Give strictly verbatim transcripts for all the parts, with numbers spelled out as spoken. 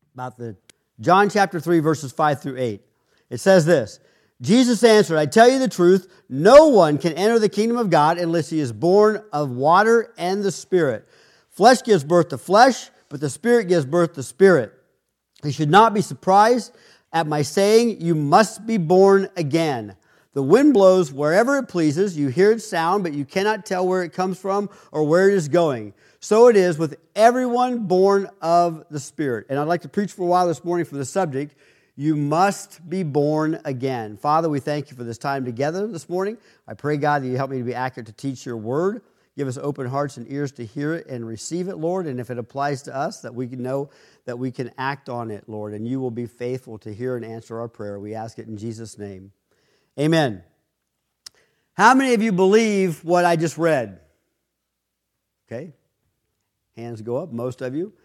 about the John chapter three, verses five through eight. It says this, Jesus answered, I tell you the truth, no one can enter the kingdom of God unless he is born of water and the Spirit. Flesh gives birth to flesh, but the Spirit gives birth to spirit. You should not be surprised at my saying, you must be born again. The wind blows wherever it pleases. You hear its sound, but you cannot tell where it comes from or where it is going. So it is with everyone born of the Spirit. And I'd like to preach for a while this morning from the subject, you must be born again. Father, we thank you for this time together this morning. I pray, God, that you help me to be accurate to teach your word. Give us open hearts and ears to hear it and receive it, Lord. And if it applies to us, that we can know that we can act on it, Lord. And you will be faithful to hear and answer our prayer. We ask it in Jesus' name. Amen. How many of you believe what I just read? Okay. Hands go up, most of you.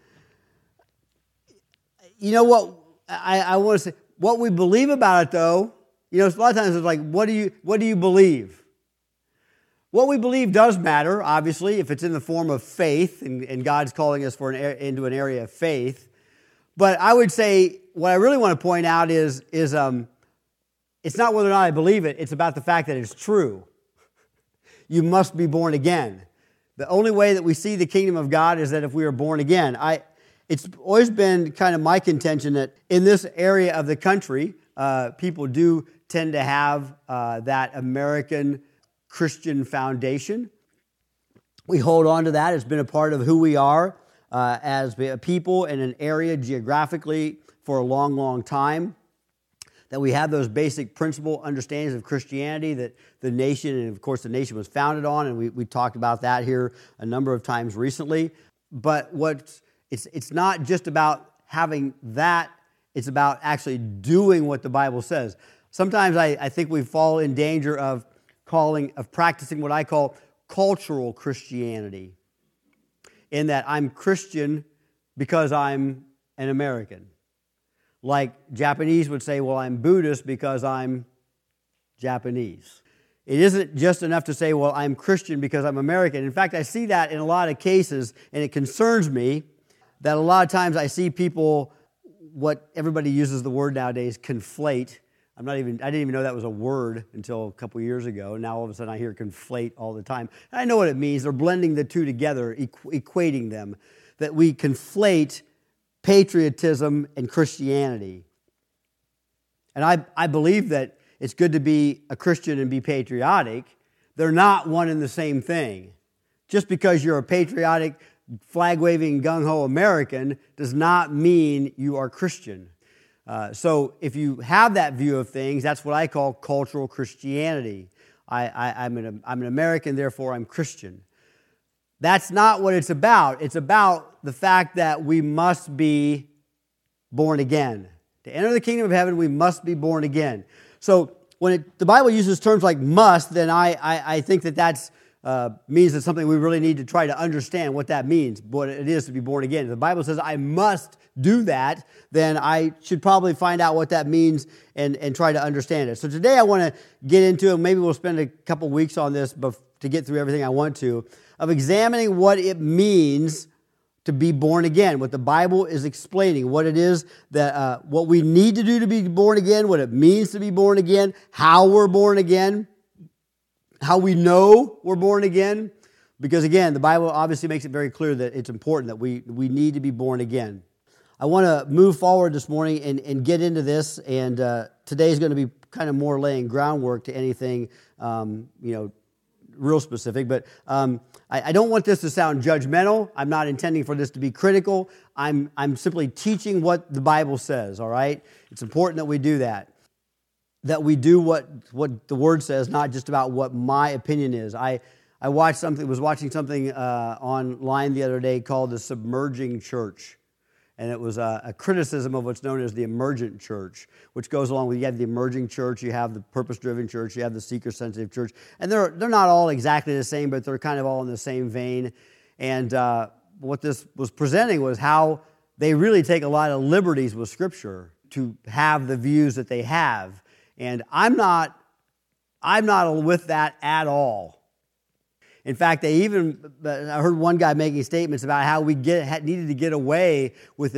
You know what, I, I want to say, what we believe about it though, you know, a lot of times it's like, what do you, what do you believe? What we believe does matter, obviously, if it's in the form of faith, and, and God's calling us for an, into an area of faith. But I would say, what I really want to point out is, is um, it's not whether or not I believe it, it's about the fact that it's true. You must be born again. The only way that we see the kingdom of God is that if we are born again. I, it's always been kind of my contention that in this area of the country, uh, people do tend to have uh, that American Christian foundation. We hold on to that. It's been a part of who we are uh, as a people in an area geographically for a long, long time. That we have those basic principle understandings of Christianity that the nation, and of course the nation was founded on, and we, we talked about that here a number of times recently. But what it's it's not just about having that, it's about actually doing what the Bible says. Sometimes I, I think we fall in danger of calling, of practicing what I call cultural Christianity, in that I'm Christian because I'm an American. Like Japanese would say, well, I'm Buddhist because I'm Japanese. It isn't just enough to say, well, I'm Christian because I'm American. In fact, I see that in a lot of cases, and it concerns me that a lot of times I see people, what everybody uses the word nowadays, conflate. I'm not even, I didn't even know that was a word until a couple years ago. Now all of a sudden I hear conflate all the time. And I know what it means. They're blending the two together, equ- equating them. That we conflate patriotism and Christianity. And I, I believe that it's good to be a Christian and be patriotic. They're not one and the same thing. Just because you're a patriotic, flag-waving, gung-ho American does not mean you are Christian. Uh, so if you have that view of things, that's what I call cultural Christianity. I, I, I'm, an, I'm an American, therefore I'm Christian. That's not what it's about. It's about the fact that we must be born again. To enter the kingdom of heaven, we must be born again. So when it, the Bible uses terms like must, then I, I, I think that that uh, means it's something we really need to try to understand what that means, what it is to be born again. If the Bible says I must do that, then I should probably find out what that means and, and try to understand it. So today I want to get into it. Maybe we'll spend a couple weeks on this bef- to get through everything I want to, of examining what it means to be born again, what the Bible is explaining, what it is that, uh, what we need to do to be born again, what it means to be born again, how we're born again, how we know we're born again. Because again, the Bible obviously makes it very clear that it's important that we, we need to be born again. I want to move forward this morning and, and get into this, and uh, today is going to be kind of more laying groundwork to anything, um, you know, real specific, but um, I, I don't want this to sound judgmental. I'm not intending for this to be critical. I'm, I'm simply teaching what the Bible says, all right? It's important that we do that, that we do what, what the Word says, not just about what my opinion is. I, I watched something, was watching something uh, online the other day called The Submerging Church. And it was a, a criticism of what's known as the emergent church, which goes along with, you have the emerging church, you have the purpose-driven church, you have the seeker-sensitive church. And they're they're not all exactly the same, but they're kind of all in the same vein. And uh, what this was presenting was how they really take a lot of liberties with Scripture to have the views that they have. And I'm not, I'm not with that at all. In fact, they even, I heard one guy making statements about how we get needed to get away with this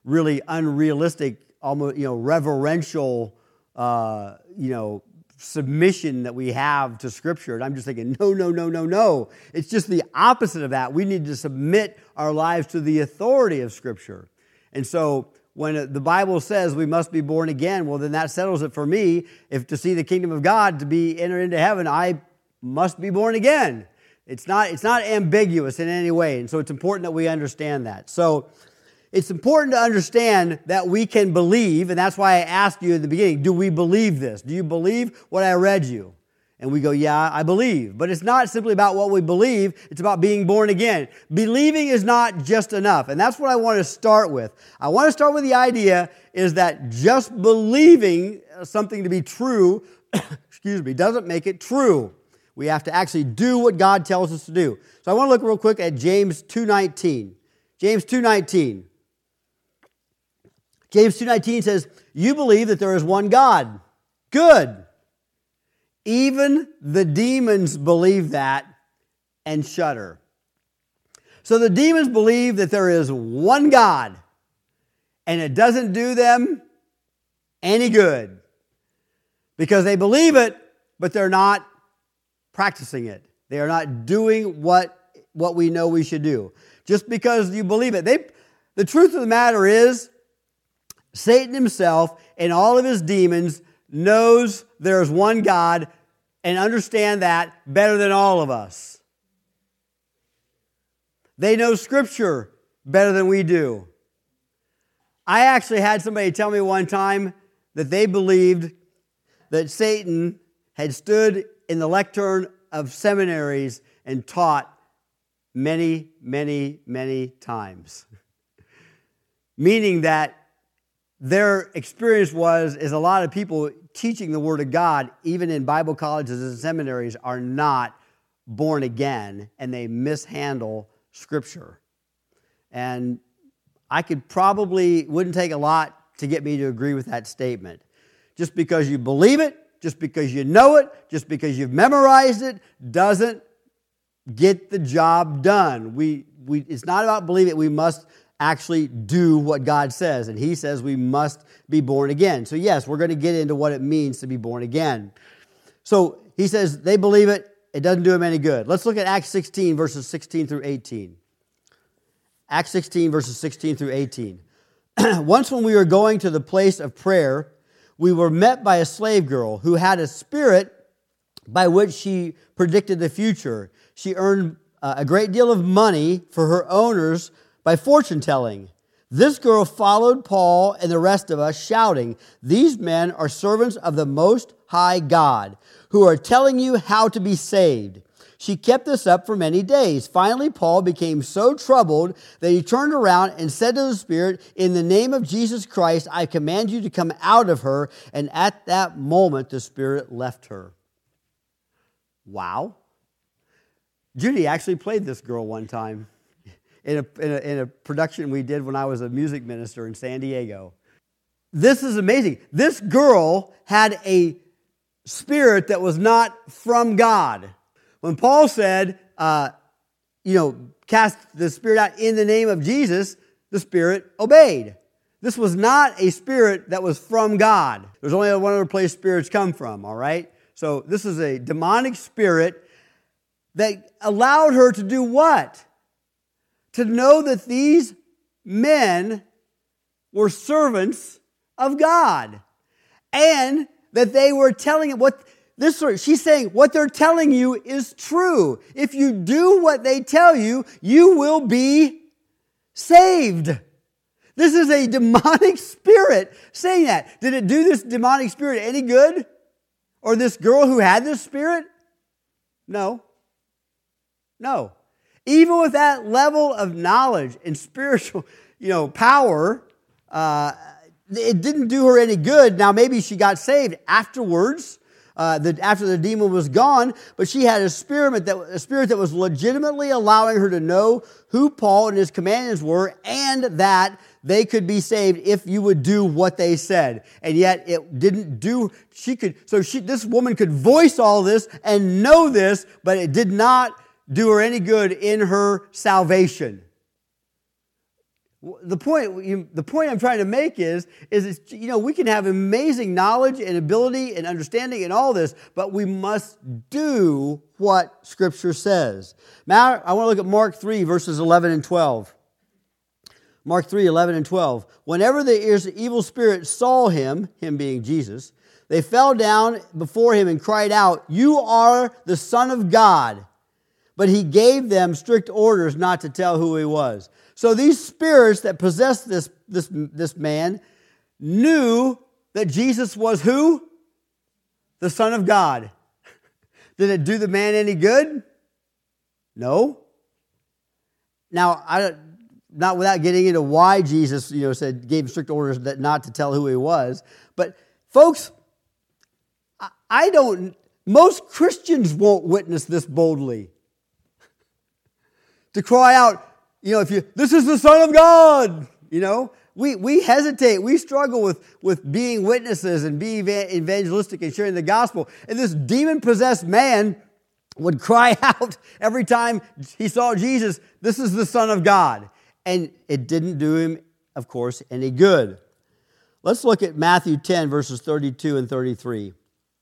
really unrealistic, almost, you know, reverential, uh, you know, submission that we have to Scripture. And I'm just thinking, no, no, no, no, no. It's just the opposite of that. We need to submit our lives to the authority of Scripture. And so when the Bible says we must be born again, well, then that settles it for me. If to see the kingdom of God, to be enter into heaven, I must be born again. It's not, it's not ambiguous in any way. And so it's important that we understand that. So it's important to understand that we can believe, and that's why I asked you at the beginning, do we believe this? Do you believe what I read you? And we go, yeah, I believe. But it's not simply about what we believe, it's about being born again. Believing is not just enough, and that's what I want to start with. I want to start with the idea is that just believing something to be true, excuse me, doesn't make it true. We have to actually do what God tells us to do. So I want to look real quick at James two nineteen. James two nineteen. James two nineteen says, you believe that there is one God. Good. Even the demons believe that and shudder. So the demons believe that there is one God, and it doesn't do them any good because they believe it, but they're not practicing it. They are not doing what, what we know we should do. Just because you believe it. They, the truth of the matter is, Satan himself and all of his demons knows there's one God and understand that better than all of us. They know Scripture better than we do. I actually had somebody tell me one time that they believed that Satan had stood in the lectern of seminaries and taught many, many, many times. Meaning that their experience was, is a lot of people teaching the Word of God, even in Bible colleges and seminaries, are not born again, and they mishandle Scripture. And I could probably, wouldn't take a lot to get me to agree with that statement. Just because you believe it, just because you know it, just because you've memorized it, doesn't get the job done. We, we, it's not about believing it. We must actually do what God says. And He says we must be born again. So yes, we're going to get into what it means to be born again. So He says they believe it. It doesn't do them any good. Let's look at Acts sixteen, verses sixteen through eighteen. Acts sixteen, verses sixteen through eighteen. Once when we were going to the place of prayer, we were met by a slave girl who had a spirit by which she predicted the future. She earned uh, a great deal of money for her owners by fortune telling. This girl followed Paul and the rest of us, shouting, "These men are servants of the Most High God, who are telling you how to be saved." She kept this up for many days. Finally, Paul became so troubled that he turned around and said to the spirit, "In the name of Jesus Christ, I command you to come out of her." And at that moment, the spirit left her. Wow. Judy actually played this girl one time in a, in a, in a production we did when I was a music minister in San Diego. This is amazing. This girl had a spirit that was not from God. When Paul said, uh, you know, cast the spirit out in the name of Jesus, the spirit obeyed. This was not a spirit that was from God. There's only one other place spirits come from, all right? So this is a demonic spirit that allowed her to do what? To know that these men were servants of God. And that they were telling it what... This sort, she's saying what they're telling you is true. If you do what they tell you, you will be saved. This is a demonic spirit saying that. Did it do this demonic spirit any good? Or this girl who had this spirit? No. No. Even with that level of knowledge and spiritual, you know, power, uh, it didn't do her any good. Now maybe she got saved afterwards. Uh, the, after the demon was gone, but she had a spirit that a spirit that was legitimately allowing her to know who Paul and his companions were, and that they could be saved if you would do what they said. And yet it didn't do. She could. So she, this woman could voice all this and know this, but it did not do her any good in her salvation. The point, you, the point I'm trying to make is, is it's, you know, we can have amazing knowledge and ability and understanding and all this, but we must do what Scripture says. Now, I want to look at Mark three, verses eleven and twelve. Mark three, eleven and twelve. Whenever the evil spirits saw him, him being Jesus, they fell down before him and cried out, "You are the Son of God." But he gave them strict orders not to tell who he was. So these spirits that possessed this, this, this man knew that Jesus was who? The Son of God. Did it do the man any good? No. Now, I, not without getting into why Jesus, you know, said gave strict orders that not to tell who he was. But folks, I, I don't. Most Christians won't witness this boldly. To cry out, you know, if you, this is the Son of God, you know, we, we hesitate, we struggle with, with being witnesses and being evangelistic and sharing the gospel. And this demon-possessed man would cry out every time he saw Jesus, this is the Son of God. And it didn't do him, of course, any good. Let's look at Matthew ten, verses thirty-two and thirty-three.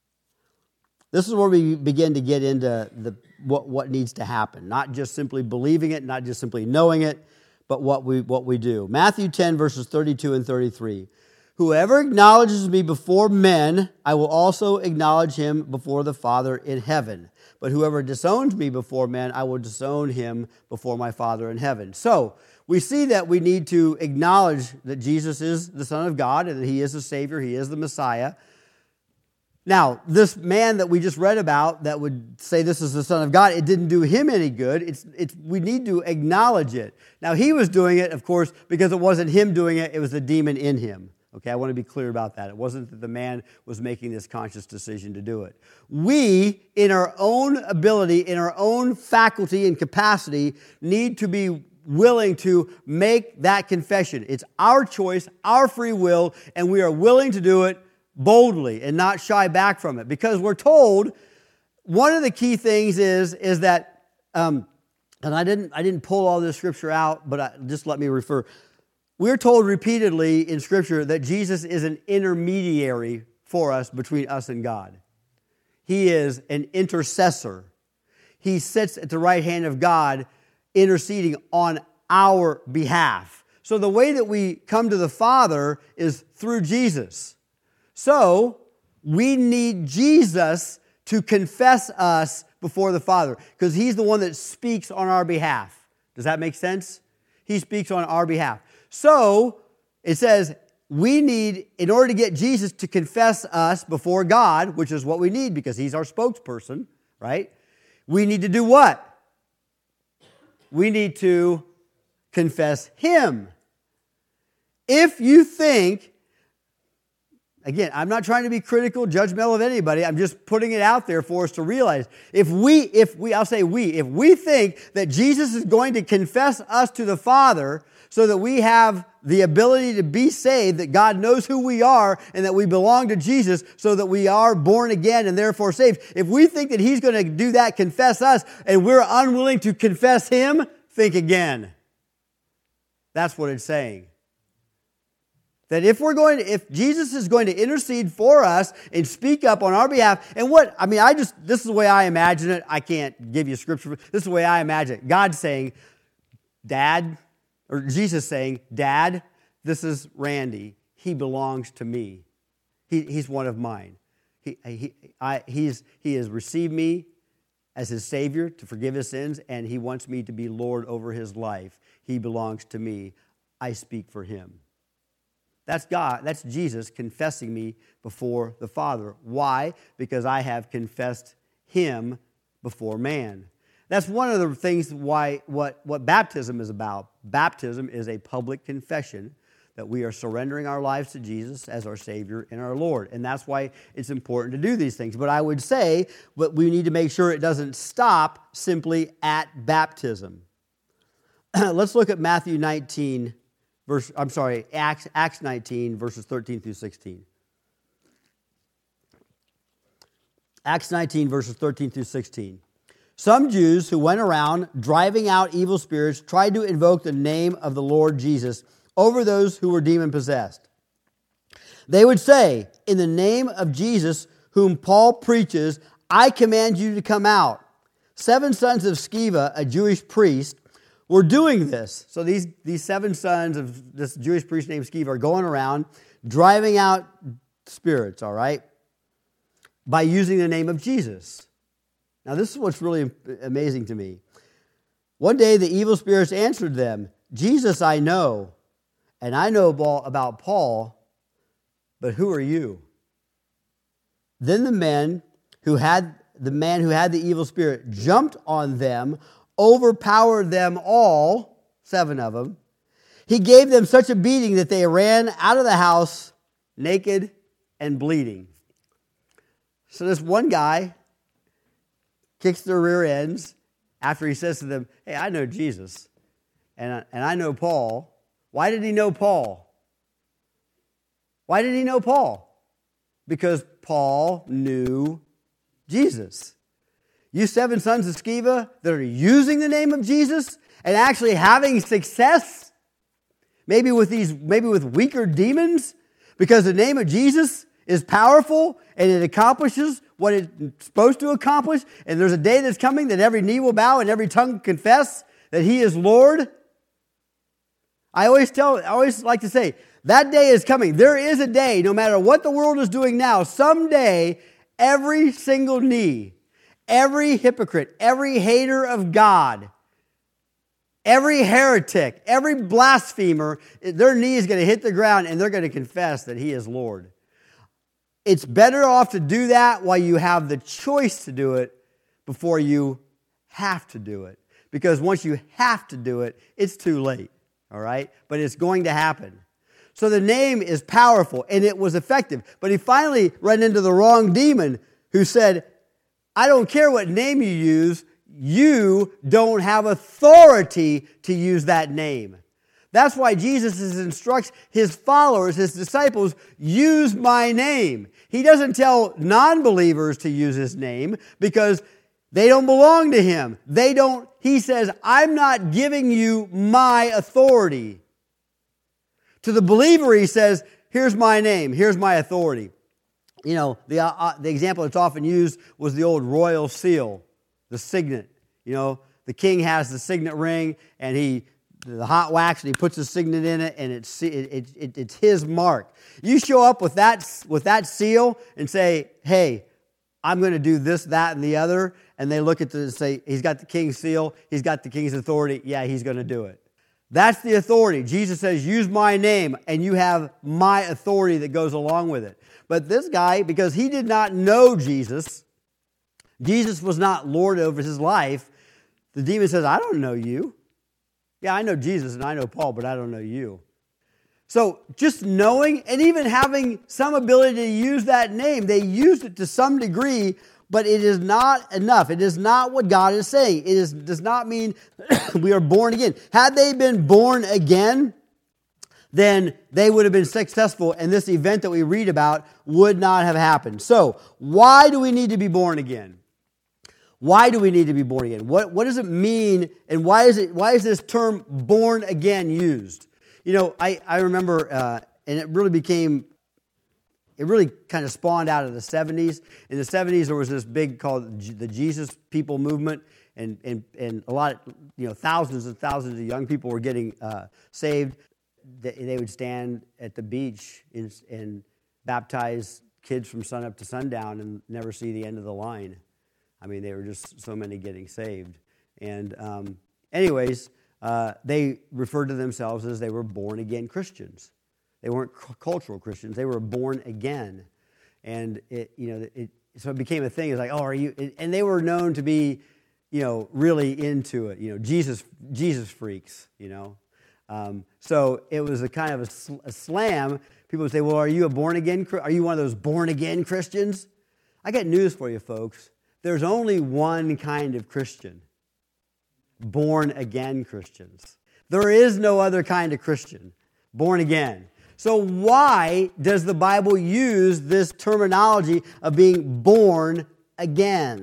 This is where we begin to get into the what, what needs to happen. Not just simply believing it, not just simply knowing it, but what we what we do. Matthew ten, verses thirty-two and thirty-three. Whoever acknowledges me before men, I will also acknowledge him before the Father in heaven. But whoever disowns me before men, I will disown him before my Father in heaven. So, we see that we need to acknowledge that Jesus is the Son of God and that he is the Savior, he is the Messiah. Now, this man that we just read about that would say this is the Son of God, it didn't do him any good. It's, it's, we need to acknowledge it. Now, he was doing it, of course, because it wasn't him doing it, it was the demon in him. Okay, I want to be clear about that. It wasn't that the man was making this conscious decision to do it. We, in our own ability, in our own faculty and capacity, need to be willing to make that confession. It's our choice, our free will, and we are willing to do it boldly and not shy back from it. Because we're told, one of the key things is, is that, um, and I didn't, I didn't pull all this scripture out, but I, just let me refer. We're told repeatedly in Scripture that Jesus is an intermediary for us, between us and God. He is an intercessor. He sits at the right hand of God, interceding on our behalf. So the way that we come to the Father is through Jesus. So we need Jesus to confess us before the Father, because He's the one that speaks on our behalf. Does that make sense? He speaks on our behalf. So, it says, we need, in order to get Jesus to confess us before God, which is what we need because He's our spokesperson, right? We need to do what? We need to confess Him. If you think, again, I'm not trying to be critical, judgmental of anybody. I'm just putting it out there for us to realize. If we, if we, I'll say we, if we think that Jesus is going to confess us to the Father so that we have the ability to be saved, that God knows who we are and that we belong to Jesus so that we are born again and therefore saved. If we think that He's going to do that, confess us, and we're unwilling to confess Him, think again. That's what it's saying. That if we're going to, if Jesus is going to intercede for us and speak up on our behalf, and what, I mean, I just, this is the way I imagine it. I can't give you scripture. This is the way I imagine it. God saying, Dad, or Jesus saying, Dad, this is Randy. He belongs to me. He, he's one of mine. He, he, I, he's, he has received me as His Savior to forgive His sins, and He wants me to be Lord over His life. He belongs to me. I speak for Him. That's God, that's Jesus confessing me before the Father. Why? Because I have confessed Him before man. That's one of the things why what, what baptism is about. Baptism is a public confession that we are surrendering our lives to Jesus as our Savior and our Lord. And that's why it's important to do these things. But I would say but we need to make sure it doesn't stop simply at baptism. Let's look at Matthew nineteen, verse, I'm sorry, Acts, Acts nineteen, verses thirteen through sixteen. Acts nineteen, verses thirteen through sixteen. Some Jews who went around driving out evil spirits tried to invoke the name of the Lord Jesus over those who were demon-possessed. They would say, in the name of Jesus, whom Paul preaches, I command you to come out. Seven sons of Sceva, a Jewish priest, were doing this. So these, these seven sons of this Jewish priest named Sceva are going around driving out spirits, all right, by using the name of Jesus. Now, this is what's really amazing to me. One day, the evil spirits answered them, Jesus I know, and I know about Paul, but who are you? Then the men who had the man who had the evil spirit jumped on them, overpowered them all, seven of them. He gave them such a beating that they ran out of the house naked and bleeding. So this one guy kicks their rear ends after he says to them, hey, I know Jesus, and, and I know Paul. Why did he know Paul? Why did he know Paul? Because Paul knew Jesus. You seven sons of Sceva that are using the name of Jesus and actually having success, maybe with these, maybe with weaker demons, because the name of Jesus is powerful and it accomplishes what it's supposed to accomplish, and there's a day that's coming that every knee will bow and every tongue confess that He is Lord. I always tell, I always like to say, that day is coming. There is a day, no matter what the world is doing now, someday every single knee, every hypocrite, every hater of God, every heretic, every blasphemer, their knee is going to hit the ground and they're going to confess that He is Lord. It's better off to do that while you have the choice to do it before you have to do it. Because once you have to do it, it's too late, all right? But it's going to happen. So the name is powerful and it was effective. But he finally ran into the wrong demon who said, I don't care what name you use, you don't have authority to use that name. That's why Jesus instructs His followers, His disciples, use my name. He doesn't tell non-believers to use His name because they don't belong to Him. They don't, He says, I'm not giving you my authority. To the believer, He says, here's my name, here's my authority. You know, the, uh, the example that's often used was the old royal seal, the signet. You know, the king has the signet ring and he the hot wax, and he puts a signet in it, and it's it, it, it's his mark. You show up with that with that seal and say, "Hey, I'm going to do this, that, and the other," and they look at the and say, "He's got the king's seal. He's got the king's authority. Yeah, he's going to do it." That's the authority. Jesus says, "Use my name," and you have my authority that goes along with it. But this guy, because he did not know Jesus, Jesus was not Lord over his life. The demon says, "I don't know you." Yeah, I know Jesus and I know Paul, but I don't know you. So just knowing and even having some ability to use that name, they used it to some degree, but it is not enough. It is not what God is saying. It is, does not mean we are born again. Had they been born again, then they would have been successful, and this event that we read about would not have happened. So why do we need to be born again? Why do we need to be born again? What, what does it mean, and why is it? Why is this term born again used? You know, I, I remember, uh, and it really became, it really kind of spawned out of the seventies. In the seventies, there was this big called the Jesus People movement, and, and, and a lot, of, you know, thousands and thousands of young people were getting uh, saved. They, they would stand at the beach and, and baptize kids from sunup to sundown and never see the end of the line. I mean, they were just so many getting saved. And um, anyways, uh, they referred to themselves as they were born-again Christians. They weren't c- cultural Christians. They were born again. And, it, you know, it, so it became a thing. It's like, oh, are you? And they were known to be, you know, really into it. You know, Jesus Jesus freaks, you know. Um, so it was a kind of a, sl- a slam. People would say, well, are you a born-again? Are you one of those born-again Christians? I got news for you, folks. There's only one kind of Christian, born-again Christians. There is no other kind of Christian, born again. So why does the Bible use this terminology of being born again?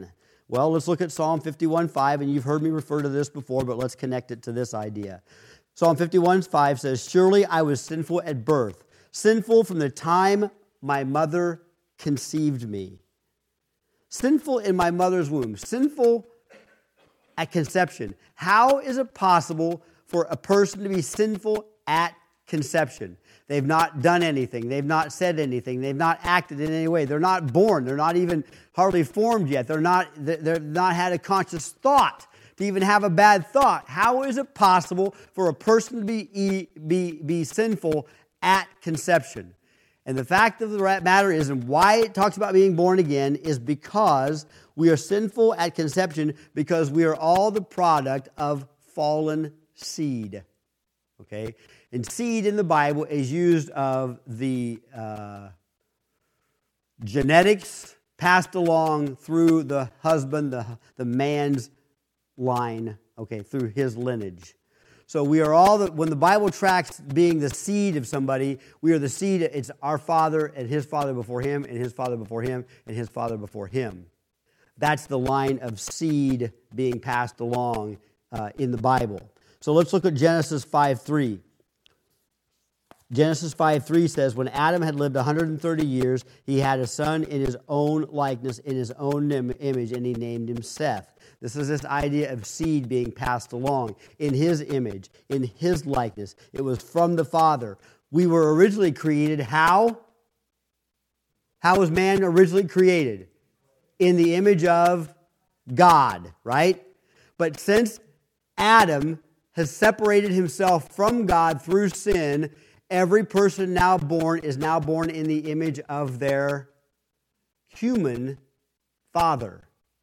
Well, let's look at Psalm fifty-one five, and you've heard me refer to this before, but let's connect it to this idea. Psalm fifty-one five says, "Surely I was sinful at birth, sinful from the time my mother conceived me." Sinful in my mother's womb, sinful at conception. How is it possible for a person to be sinful at conception? They've not done anything. They've not said anything. They've not acted in any way. They're not born. They're not even hardly formed yet. They're not, they've not had a conscious thought to even have a bad thought. How is it possible for a person to be, be, be sinful at conception? And the fact of the matter is, and why it talks about being born again, is because we are sinful at conception because we are all the product of fallen seed. Okay? And seed in the Bible is used of the uh, genetics passed along through the husband, the, the man's line, okay, through his lineage. So we are all, the, when the Bible tracks being the seed of somebody, we are the seed, it's our father and his father before him, and his father before him, and his father before him. That's the line of seed being passed along uh, in the Bible. So let's look at Genesis five three. Genesis five three says, "When Adam had lived one hundred thirty years, he had a son in his own likeness, in his own image, and he named him Seth." This is this idea of seed being passed along in his image, in his likeness. It was from the Father. We were originally created how? How was man originally created? In the image of God, right? But since Adam has separated himself from God through sin, every person now born is now born in the image of their human father.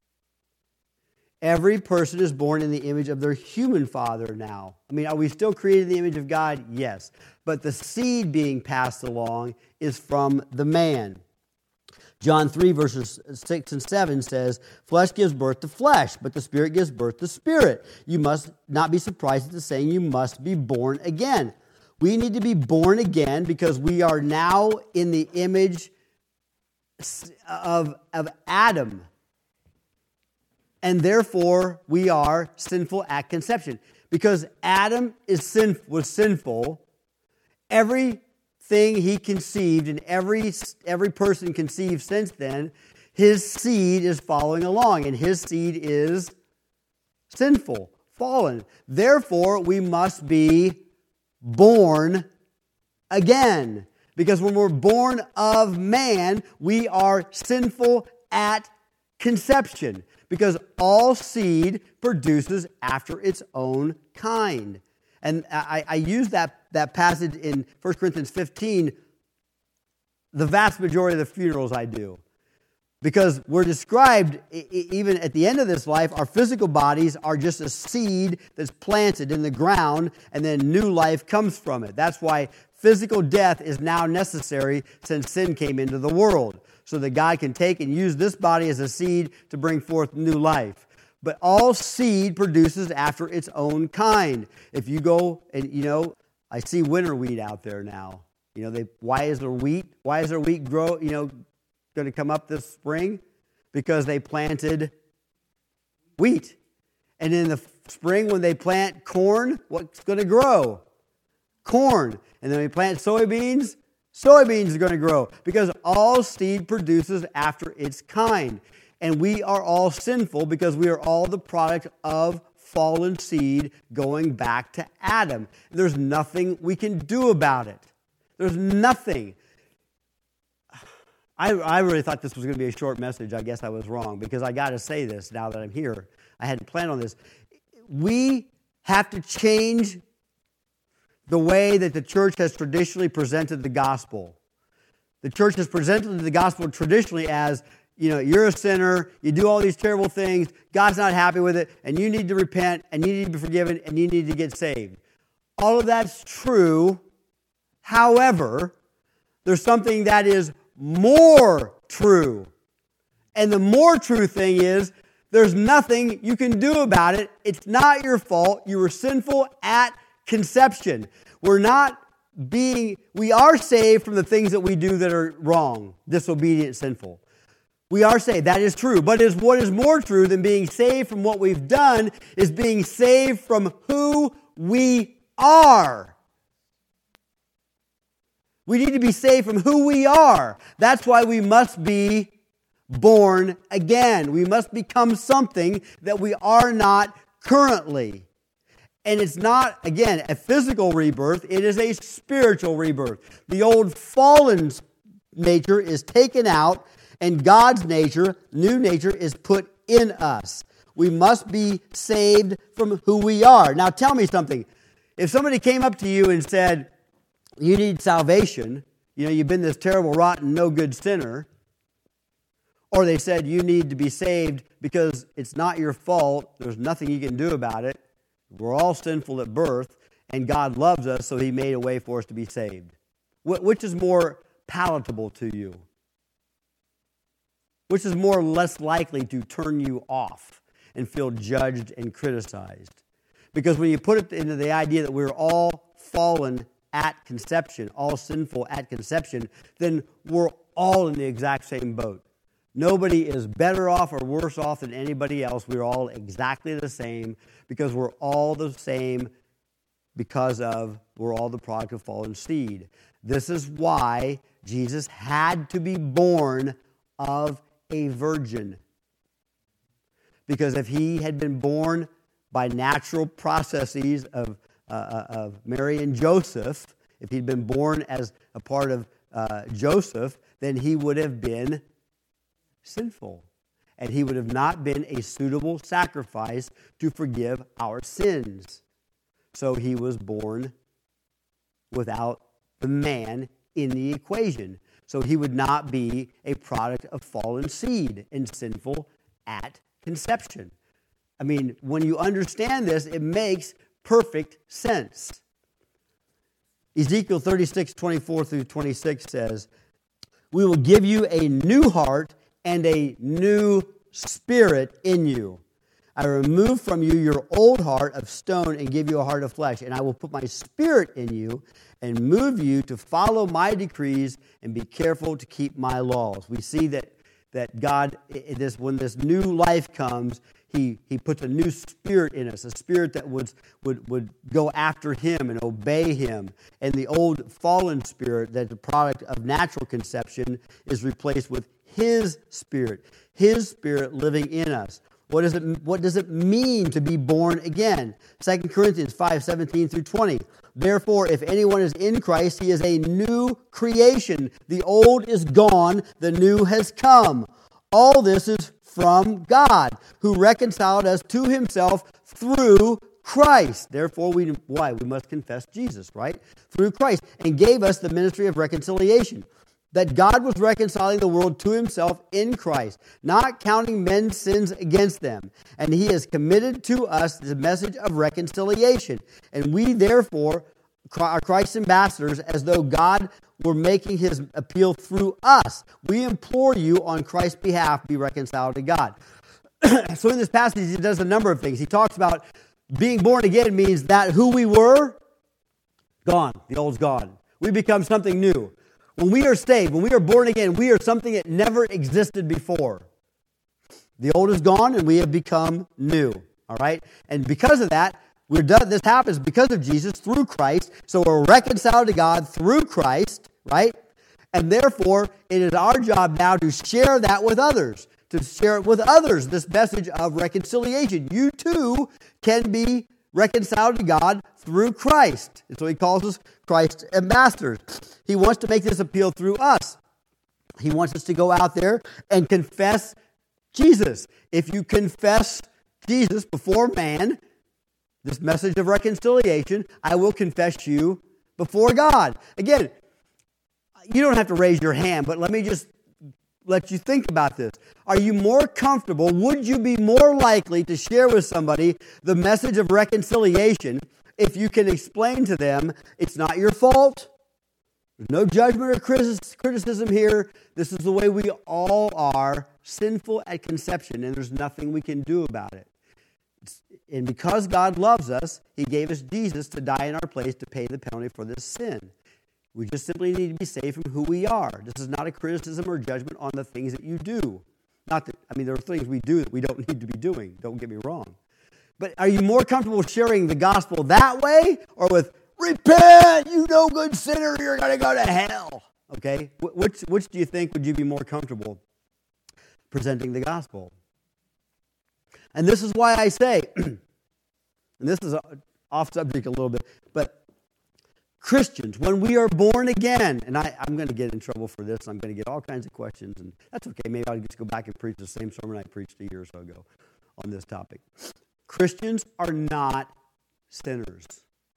Every person is born in the image of their human father now. I mean, are we still created in the image of God? Yes. But the seed being passed along is from the man. John three, verses six and seven says, "Flesh gives birth to flesh, but the Spirit gives birth to spirit. You must not be surprised at the saying, you must be born again." We need to be born again because we are now in the image of, of Adam. And therefore, we are sinful at conception. Because Adam is sin, was sinful, everything he conceived and every, every person conceived since then, his seed is following along. And his seed is sinful, fallen. Therefore, we must be born again. Because when we're born of man, we are sinful at conception. Because all seed produces after its own kind. And I, I use that, that passage in First Corinthians fifteen the vast majority of the funerals I do. Because we're described, even at the end of this life, our physical bodies are just a seed that's planted in the ground, and then new life comes from it. That's why physical death is now necessary since sin came into the world, so that God can take and use this body as a seed to bring forth new life. But all seed produces after its own kind. If you go and, you know, I see winter wheat out there now. You know, they why is there wheat? Why is there wheat grow, you know, going to come up this spring? Because they planted wheat. And in the spring when they plant corn, what's going to grow? Corn. And then we plant soybeans, soybeans are going to grow. Because all seed produces after its kind. And we are all sinful because we are all the product of fallen seed going back to Adam. There's nothing we can do about it. There's nothing. I, I really thought this was going to be a short message. I guess I was wrong because I got to say this now that I'm here. I hadn't planned on this. We have to change the way that the church has traditionally presented the gospel. The church has presented the gospel traditionally as, you know, you're a sinner, you do all these terrible things, God's not happy with it, and you need to repent, and you need to be forgiven, and you need to get saved. All of that's true. However, there's something that is more true. And the more true thing is, there's nothing you can do about it. It's not your fault. You were sinful at conception. We're not being, we are saved from the things that we do that are wrong, disobedient, sinful. We are saved. That is true. But is what is more true than being saved from what we've done is being saved from who we are. We need to be saved from who we are. That's why we must be born again. We must become something that we are not currently. And it's not, again, a physical rebirth. It is a spiritual rebirth. The old fallen nature is taken out, and God's nature, new nature, is put in us. We must be saved from who we are. Now tell me something. If somebody came up to you and said, you need salvation, you know, you've been this terrible, rotten, no good sinner, or they said you need to be saved because it's not your fault, there's nothing you can do about it, we're all sinful at birth, and God loves us, so He made a way for us to be saved. Which is more palatable to you? Which is more or less likely to turn you off and feel judged and criticized? Because when you put it into the idea that we're all fallen at conception, all sinful at conception, then we're all in the exact same boat. Nobody is better off or worse off than anybody else. We're all exactly the same because we're all the same because of we're all the product of fallen seed. This is why Jesus had to be born of a virgin. Because if He had been born by natural processes of Uh, of Mary and Joseph, if he'd been born as a part of uh, Joseph, then he would have been sinful. And he would have not been a suitable sacrifice to forgive our sins. So he was born without the man in the equation. So he would not be a product of fallen seed and sinful at conception. I mean, when you understand this, it makes perfect sense. Ezekiel thirty-six, twenty-four through twenty-six says, we will give you a new heart and a new spirit in you. I remove from you your old heart of stone and give you a heart of flesh. And I will put my spirit in you and move you to follow my decrees and be careful to keep my laws. We see that, that God, this, when this new life comes, He, he puts a new spirit in us, a spirit that would, would, would go after Him and obey Him. And the old fallen spirit, that's the product of natural conception, is replaced with His Spirit. His Spirit living in us. What does it, what does it mean to be born again? Second Corinthians five, seventeen through twenty. Therefore, if anyone is in Christ, he is a new creation. The old is gone, the new has come. All this is from God, who reconciled us to Himself through Christ. Therefore, we why? We must confess Jesus, right? Through Christ, and gave us the ministry of reconciliation. That God was reconciling the world to Himself in Christ, not counting men's sins against them. And He has committed to us the message of reconciliation. And we, therefore, are Christ's ambassadors, as though God were making His appeal through us. We implore you on Christ's behalf, be reconciled to God. So in this passage, He does a number of things. He talks about being born again means that who we were, gone. The old's gone. We become something new. When we are saved, when we are born again, we are something that never existed before. The old is gone and we have become new. All right? And because of that, we're done. This happens because of Jesus through Christ. So we're reconciled to God through Christ, right? And therefore, it is our job now to share that with others. To share it with others, this message of reconciliation. You too can be reconciled to God through Christ. And so He calls us Christ's ambassadors. He wants to make this appeal through us. He wants us to go out there and confess Jesus. If you confess Jesus before man, this message of reconciliation, I will confess you before God. Again, you don't have to raise your hand, but let me just let you think about this. Are you more comfortable, would you be more likely to share with somebody the message of reconciliation if you can explain to them it's not your fault, there's no judgment or criticism here, this is the way we all are, sinful at conception, and there's nothing we can do about it. And because God loves us, He gave us Jesus to die in our place to pay the penalty for this sin. We just simply need to be saved from who we are. This is not a criticism or judgment on the things that you do. I mean, there are things we do that we don't need to be doing. Don't get me wrong. But are you more comfortable sharing the gospel that way or with, repent, you no good sinner, you're going to go to hell? Okay? Which, which do you think would you be more comfortable presenting the gospel? And this is why I say, and this is off subject a little bit, but Christians, when we are born again, and I, I'm going to get in trouble for this, I'm going to get all kinds of questions, and that's okay. Maybe I'll just go back and preach the same sermon I preached a year or so ago on this topic. Christians are not sinners.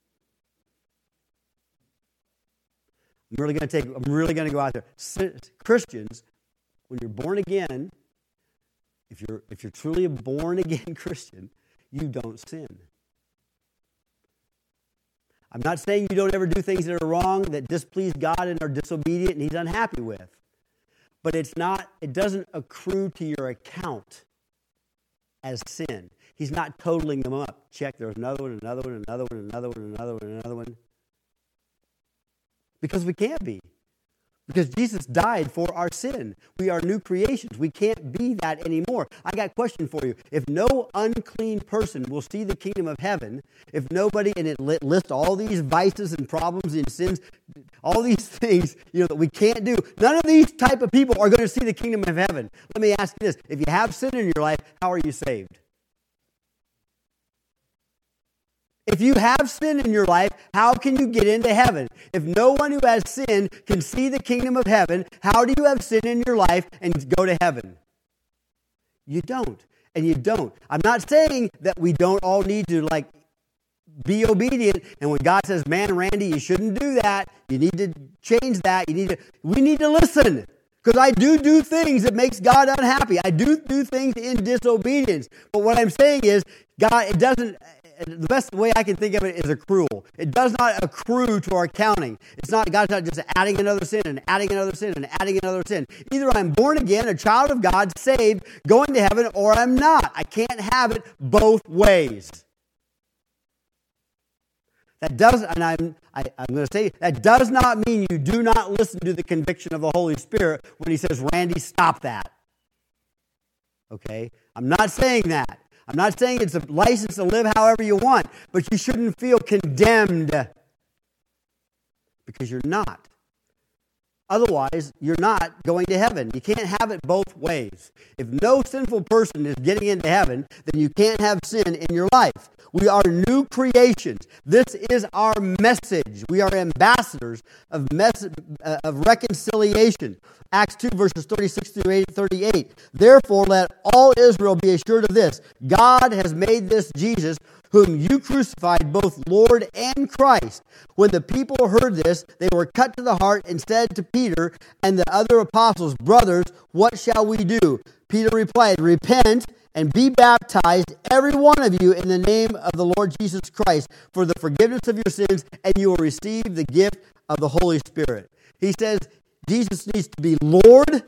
I'm really going to take. I'm really going to go out there. Christians, when you're born again, if you're if you're truly a born again Christian, you don't sin. I'm not saying you don't ever do things that are wrong, that displease God and are disobedient and He's unhappy with. But it's not, it doesn't accrue to your account as sin. He's not totaling them up. Check, there's another one, another one, another one, another one, another one, another one. Because we can't be. Because Jesus died for our sin. We are new creations. We can't be that anymore. I got a question for you. If no unclean person will see the kingdom of heaven, if nobody, and it lists all these vices and problems and sins, all these things, you know, that we can't do, none of these type of people are going to see the kingdom of heaven. Let me ask you this. If you have sin in your life, how are you saved? If you have sin in your life, how can you get into heaven? If no one who has sin can see the kingdom of heaven, how do you have sin in your life and go to heaven? You don't. And you don't. I'm not saying that we don't all need to, like, be obedient. And when God says, man, Randy, you shouldn't do that. You need to change that. You need to. We need to listen. Because I do do things that makes God unhappy. I do do things in disobedience. But what I'm saying is, God, it doesn't... The best way I can think of it is accrual. It does not accrue to our counting. It's not, God's not just adding another sin and adding another sin and adding another sin. Either I'm born again, a child of God, saved, going to heaven, or I'm not. I can't have it both ways. That does, and I'm, I, I'm going to say, that does not mean you do not listen to the conviction of the Holy Spirit when He says, Randy, stop that. Okay? I'm not saying that. I'm not saying it's a license to live however you want, but you shouldn't feel condemned because you're not. Otherwise, you're not going to heaven. You can't have it both ways. If no sinful person is getting into heaven, then you can't have sin in your life. We are new creations. This is our message. We are ambassadors of mess- uh, of reconciliation. Acts two, verses thirty-six through thirty-eight. Therefore, let all Israel be assured of this. God has made this Jesus, whom you crucified, both Lord and Christ. When the people heard this, they were cut to the heart and said to Peter and the other apostles, brothers, what shall we do? Peter replied, repent and be baptized, every one of you, in the name of the Lord Jesus Christ, for the forgiveness of your sins, and you will receive the gift of the Holy Spirit. He says Jesus needs to be Lord,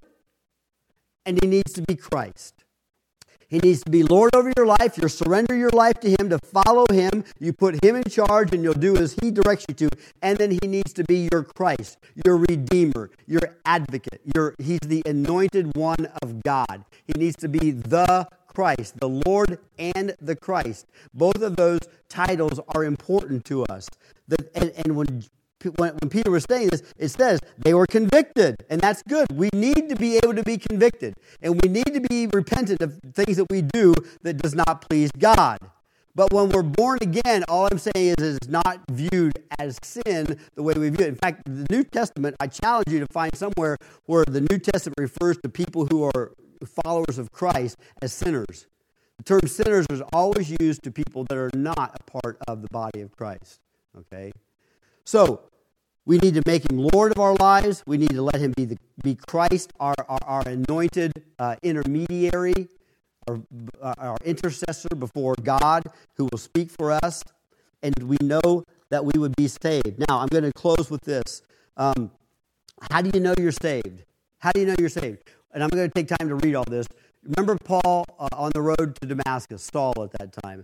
and He needs to be Christ. He needs to be Lord over your life. You surrender your life to Him, to follow Him. You put Him in charge, and you'll do as He directs you to. And then He needs to be your Christ, your Redeemer, your Advocate. Your, he's the anointed one of God. He needs to be the Christ, the Lord and the Christ. Both of those titles are important to us. The, and, and when When, when Peter was saying this, it says they were convicted, and that's good. We need to be able to be convicted, and we need to be repentant of things that we do that does not please God. But when we're born again, all I'm saying is it's not viewed as sin the way we view it. In fact, the New Testament, I challenge you to find somewhere where the New Testament refers to people who are followers of Christ as sinners. The term sinners is always used to people that are not a part of the body of Christ. Okay? So, we need to make Him Lord of our lives. We need to let Him be the, be Christ, our, our, our anointed uh, intermediary, our, our intercessor before God, who will speak for us, and we know that we would be saved. Now, I'm going to close with this. Um, how do you know you're saved? How do you know you're saved? And I'm going to take time to read all this. Remember Paul uh, on the road to Damascus, Saul at that time.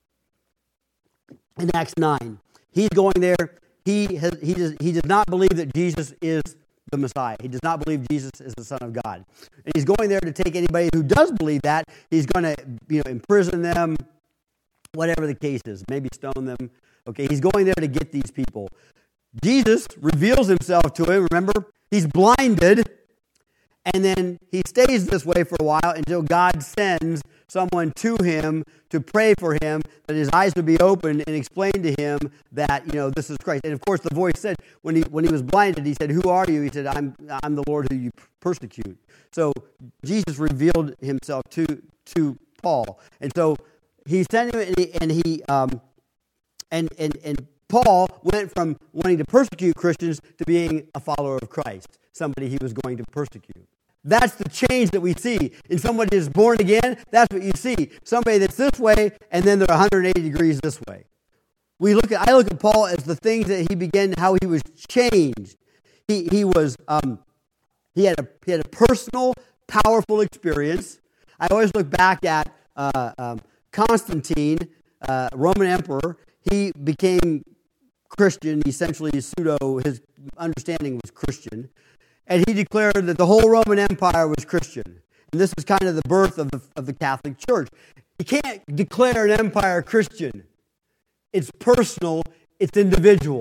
In Acts nine, he's going there. He has, he does he does not believe that Jesus is the Messiah. He does not believe Jesus is the Son of God. And he's going there to take anybody who does believe that. He's going to, you know, imprison them, whatever the case is, maybe stone them. Okay, he's going there to get these people. Jesus reveals himself to him. Remember, he's blinded, and then he stays this way for a while until God sends someone to him to pray for him, that his eyes would be opened and explain to him that, you know, this is Christ. And of course, the voice said, when he when he was blinded, he said, "Who are you?" He said, I'm I'm the Lord who you persecute. So Jesus revealed himself to to Paul. And so he sent him, and he, and, he um, and, and, and Paul went from wanting to persecute Christians to being a follower of Christ, somebody he was going to persecute. That's the change that we see. In somebody that's born again, that's what you see. Somebody that's this way, and then they're one hundred eighty degrees this way. We look at I look at Paul as the things that he began, how he was changed. He he was um, he had a he had a personal, powerful experience. I always look back at uh, um, Constantine, uh, Roman emperor. He became Christian, essentially pseudo. His understanding was Christian. And he declared that the whole Roman Empire was Christian. And this is kind of the birth of the, of the Catholic Church. You can't declare an empire Christian. It's personal, it's individual.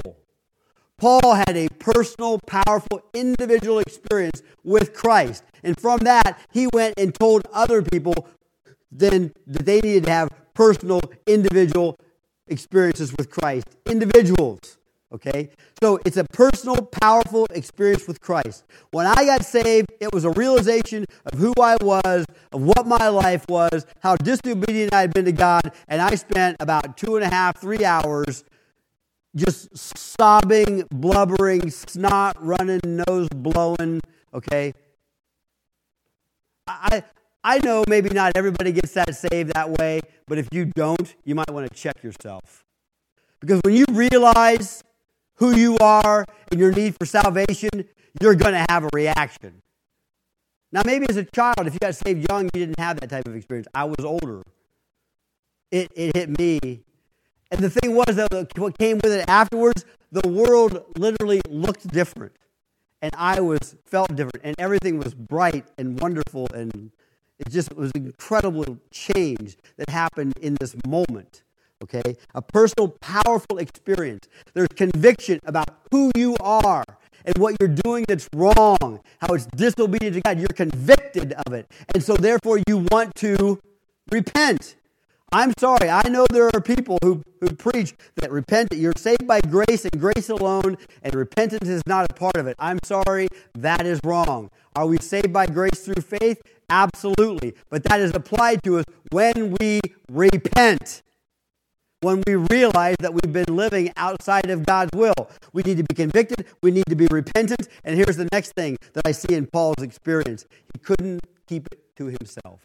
Paul had a personal, powerful, individual experience with Christ. And from that, he went and told other people then that they needed to have personal, individual experiences with Christ. Individuals. Okay? So it's a personal, powerful experience with Christ. When I got saved, it was a realization of who I was, of what my life was, how disobedient I had been to God, and I spent about two and a half, three hours just sobbing, blubbering, snot running, nose blowing, okay? I I know maybe not everybody gets that saved that way, but if you don't, you might want to check yourself. Because when you realize who you are and your need for salvation, you're going to have a reaction. Now, maybe as a child, if you got saved young, you didn't have that type of experience. I was older. It, it hit me. And the thing was that what came with it afterwards, the world literally looked different. And I was felt different. And everything was bright and wonderful. And it just it was an incredible change that happened in this moment. Okay, a personal, powerful experience. There's conviction about who you are and what you're doing that's wrong, how it's disobedient to God. You're convicted of it. And so therefore you want to repent. I'm sorry, I know there are people who, who preach that repent, you're saved by grace and grace alone, and repentance is not a part of it. I'm sorry, that is wrong. Are we saved by grace through faith? Absolutely. But that is applied to us when we repent. When we realize that we've been living outside of God's will. We need to be convicted. We need to be repentant. And here's the next thing that I see in Paul's experience. He couldn't keep it to himself.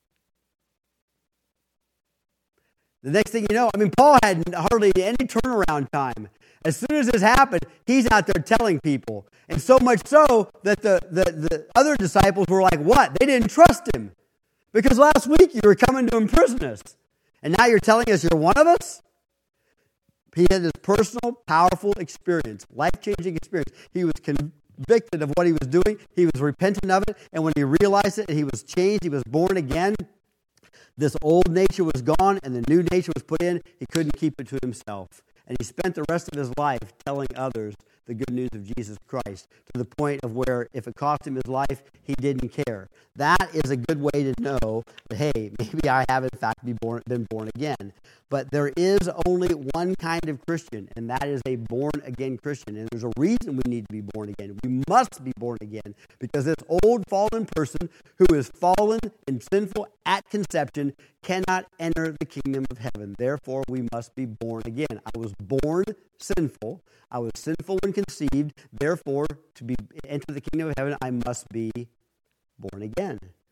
The next thing you know, I mean, Paul had hardly any turnaround time. As soon as this happened, he's out there telling people. And so much so that the, the, the other disciples were like, what? They didn't trust him. Because last week you were coming to imprison us. And now you're telling us you're one of us? He had this personal, powerful experience, life-changing experience. He was convicted of what he was doing. He was repentant of it. And when he realized it, he was changed. He was born again. This old nature was gone and the new nature was put in. He couldn't keep it to himself. And he spent the rest of his life telling others the good news of Jesus Christ to the point of where if it cost him his life, he didn't care. That is a good way to know that, hey, maybe I have in fact be born, been born again. But there is only one kind of Christian, and that is a born-again Christian. And there's a reason we need to be born again. We must be born again because this old fallen person who is fallen and sinful at conception cannot enter the kingdom of heaven. Therefore, we must be born again. I was born sinful. I was sinful when conceived. Therefore, to be enter the kingdom of heaven, I must be born again.